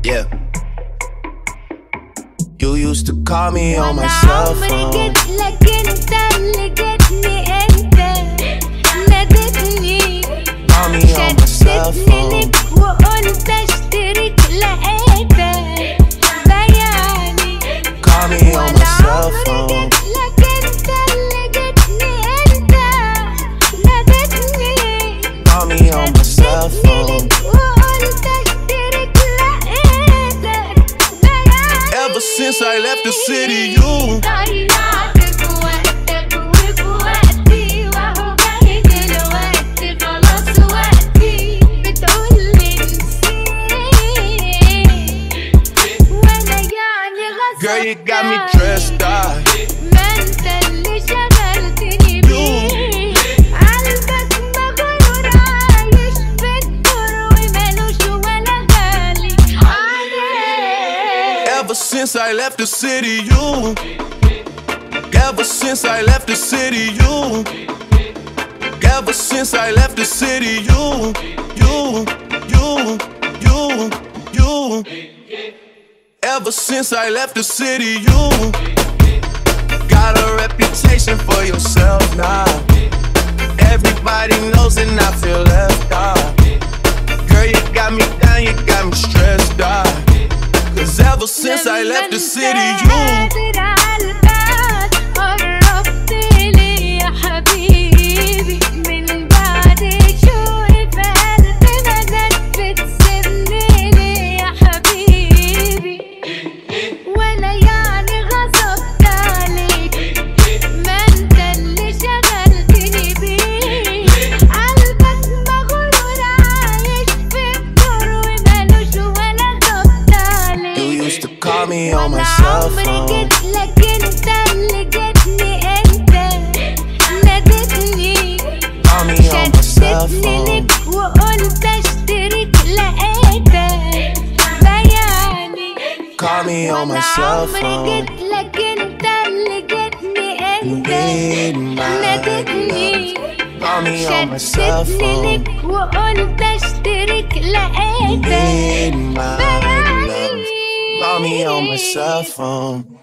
Yeah. You used to call me on my cell phone. عمري جيت لك انت اللي جيتني انت ناديتني Call me on my cell شدتني phone. لك وقلت اشترك لقيتك بياني Call me on my cell عمري phone. جيت لك انت اللي جيتني انت ناديتني Call me on my cell phone. وقلت اشترك لقيتك بياني Ever since I left the city, you ضيعتك وقتك وفي وقتي وهو جاي دلوقتي خلاص وقتي بتقولي نسيت وانا يعني غصب girl, you got me dressed up. ما انت اللي شغلتني بيه قلبك مغرور عايش في الدور ومالوش ولا غالي عليك Ever since I left the city, you. Ever since I left the city, you. Ever since I left the city, you. Ever since I left the city, you got a reputation for yourself now. Everybody knows and I feel left out. Girl, you got me down, you got me stressed out. Cause ever since I left the city, you قادر عالبال قربت لي يا حبيبي من بعد شوقي في قلبي بدأت بتسيبني ليه يا حبيبي ولا يعني غصبت عليك ما انت اللي شغلتني بيه قلبك مغرور عايش في الدور ومالوش ولا غصبت عليك You used to call me on my cell عمري phone. جيت لك انت اللي جيتني انت ناديتني Call me on my cell شدتني phone. لك وقلت اشترك لقيتك بياني Call me on my cell عمري phone. جيت لك انت اللي جيتني انت Need my ناديتني love. Call me on my cell شدتني phone. لك وقلت اشترك لقيتك Need my love. بياني Call me on my cell phone.